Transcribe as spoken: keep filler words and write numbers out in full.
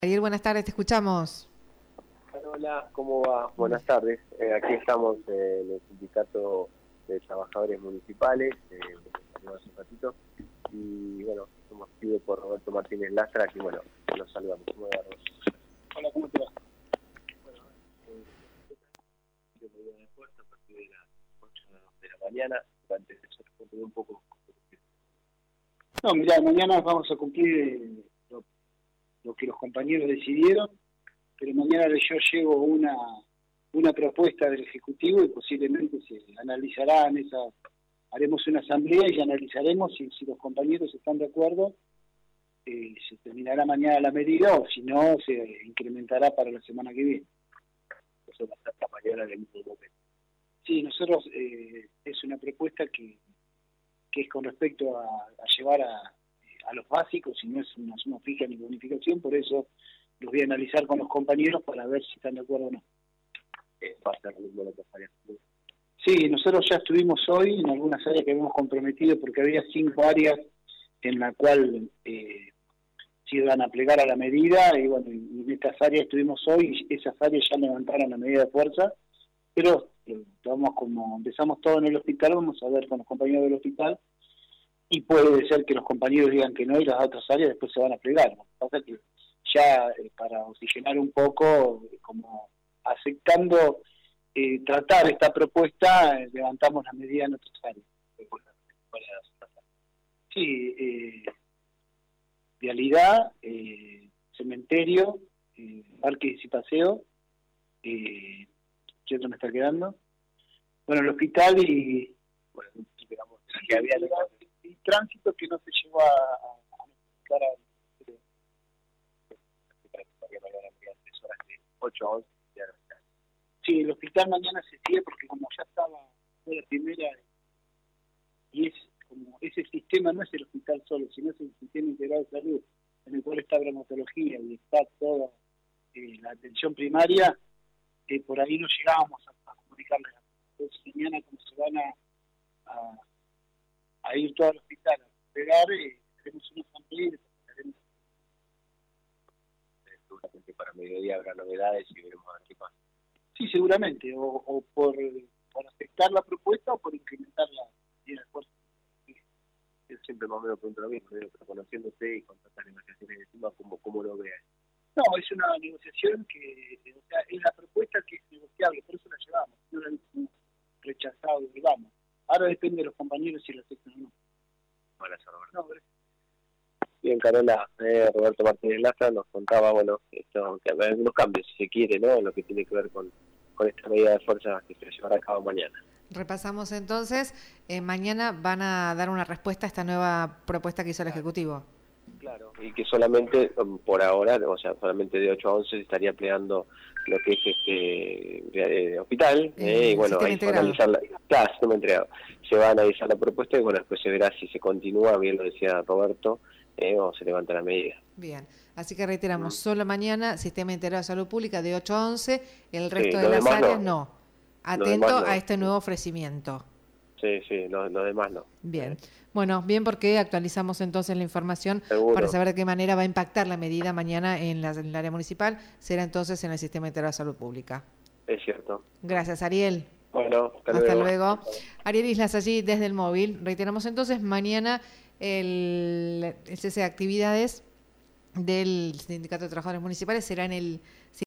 Ariel, buenas tardes, te escuchamos. Hola, ¿cómo va? Buenas tardes. Eh, aquí estamos eh, en el Sindicato de Trabajadores Municipales, eh, hace un ratito, y bueno, somos sido por Roberto Martínez Lastra, que bueno, nos saludamos. ¿Cómo va, Roberto? Hola, ¿cómo te va? Bueno, eh, yo me voy a dar fuerza a partir de las ocho de la mañana, antes de eso te un poco. No, mirá, mañana vamos a cumplir eh, lo, lo que los compañeros decidieron, pero mañana yo llevo una una propuesta del Ejecutivo y posiblemente se analizará en esa, haremos una asamblea y analizaremos si, si los compañeros están de acuerdo, eh, se terminará mañana la medida o si no, se incrementará para la semana que viene. Eso va a estar mañana en el mismo momento. Sí, nosotros, eh, es una propuesta que, que es con respecto a, a llevar a, a los básicos, y no es una suma fija ni bonificación, por eso los voy a analizar con los compañeros para ver si están de acuerdo o no. Eh, va a estar lo mismo la áreas. Sí, nosotros ya estuvimos hoy en algunas áreas que habíamos comprometido porque había cinco áreas en la cual eh, se iban a plegar a la medida y bueno, en estas áreas estuvimos hoy y esas áreas ya levantaron la medida de fuerza, pero eh, vamos como empezamos todo en el hospital, vamos a ver con los compañeros del hospital y puede ser que los compañeros digan que no y las otras áreas después se van a plegar. Lo que pasa es que ya eh, para oxigenar un poco, eh, como aceptando eh, tratar esta propuesta, eh, levantamos la medida en otras áreas. Sí, eh, vialidad, eh, cementerio, eh, parques y paseo, eh, ¿qué otro me está quedando? Bueno, el hospital y, bueno, digamos, que había el, el tránsito que no se llevó a, a, a notificar a ocho a once. Sí, el hospital mañana se sigue porque como ya estaba, fue la primera, y es como ese sistema no es el hospital solo, sino es el sistema integrado de salud, en el cual está bromatología y está toda eh, la atención primaria, eh, por ahí no llegábamos a, a comunicarle. Entonces mañana como se van a, a, a ir todo al hospital a pegar, eh, tenemos una asamblea y tenemos... Seguramente para mediodía habrá novedades y veremos a ver qué pasa. Sí, seguramente, o, o por, por aceptar la propuesta o por incrementar la medida de fuerza. Yo siempre más o menos pregunto lo mismo, pero conociéndote y con tantas negociaciones encima, ¿cómo, cómo lo veas? No, es una negociación que, o sea, es la propuesta que es negociable, por eso la llevamos, no la hemos rechazado, digamos. Ahora depende de los compañeros si la aceptan o no. Hola, Roberto. No, pero... Bien, Carola, eh, Roberto Martínez Lastra nos contaba, bueno, esto, que hay algunos cambios, si se quiere, ¿no?, en lo que tiene que ver con, con esta medida de fuerza que se llevará a cabo mañana. Repasamos entonces, eh, mañana van a dar una respuesta a esta nueva propuesta que hizo el Claro. Ejecutivo. Claro, y que solamente, por ahora, o sea, solamente de ocho a once se estaría plegando lo que es este eh, hospital, eh, y bueno, ahí se va a analizar la, claro, sistema entregado. Se va a analizar la propuesta y bueno, después se verá si se continúa, bien lo decía Roberto, eh, o se levanta la medida. Bien, así que reiteramos, Mm. solo mañana, Sistema Integrado de Salud Pública de ocho a once, el resto Sí, de las áreas no. no. Atento demás no. a este nuevo ofrecimiento. Sí, sí, lo, lo demás no. Bien, bueno, bien porque actualizamos entonces la información Seguro. Para saber de qué manera va a impactar la medida mañana en, la, en el área municipal, será entonces en el Sistema Integrado de Salud Pública. Es cierto. Gracias, Ariel. Bueno, hasta, hasta luego. luego. Ariel Islas allí desde el móvil. Reiteramos entonces, mañana el, el cese de actividades del Sindicato de Trabajadores Municipales será en el